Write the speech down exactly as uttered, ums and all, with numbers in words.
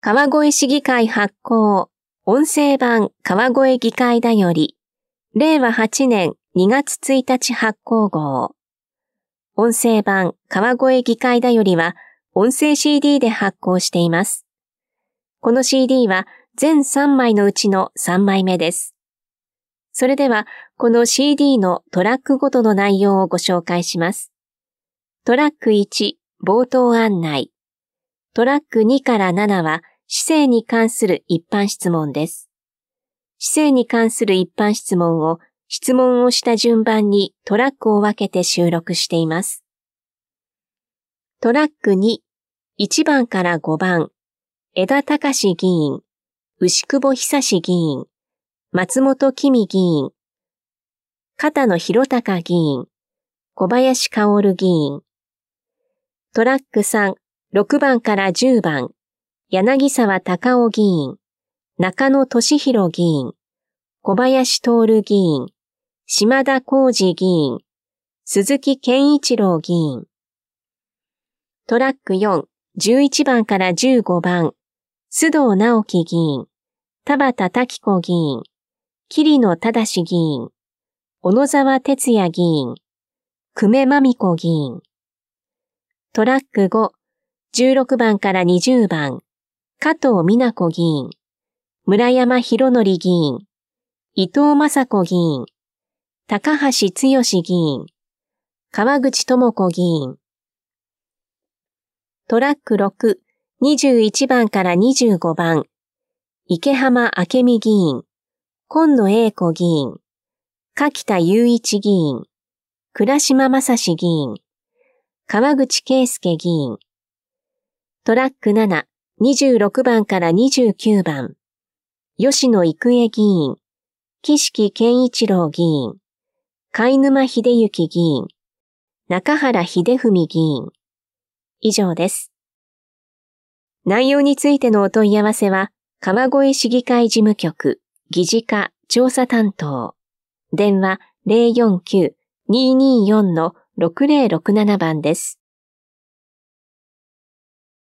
川越市議会発行、音声版川越議会だより、れいわはちねんにがつついたち発行号。音声版川越議会だよりは、音声 シーディー で発行しています。この シーディー は全さんまいのうちのさんまいめです。それでは、この シーディー のトラックごとの内容をご紹介します。トラックいち、冒頭案内。トラックにからななは、市政に関する一般質問です。市政に関する一般質問を、質問をした順番にトラックを分けて収録しています。トラックに、いちばんからごばん、枝隆議員、牛久保久志議員、松本公議員、片野博隆議員、小林薫議員。トラックさん、ろくばんからじゅうばん、柳沢隆夫議員、中野俊博議員、小林徹議員、島田浩二議員、鈴木健一郎議員。トラックよん、じゅういちばんからじゅうごばん、須藤直樹議員、田畑滝子議員、桐野正議員、小野沢哲也議員、久米真美子議員。トラックご、じゅうろくばんからにじゅうばん、加藤美奈子議員、村山博則議員、伊藤雅子議員、高橋剛議員、川口智子議員。トラックろく、にじゅういちばんからにじゅうごばん、池浜明美議員、今野英子議員、柿田雄一議員、倉島正史議員、川口圭介議員。トラックなな、にじゅうろくばんからにじゅうきゅうばん、吉野郁恵議員、岸木健一郎議員、貝沼秀幸議員、中原秀文議員。以上です。内容についてのお問い合わせは、川越市議会事務局、議事課調査担当。電話 ゼロよんきゅう にーにーよん ろくゼロろくなな 番です。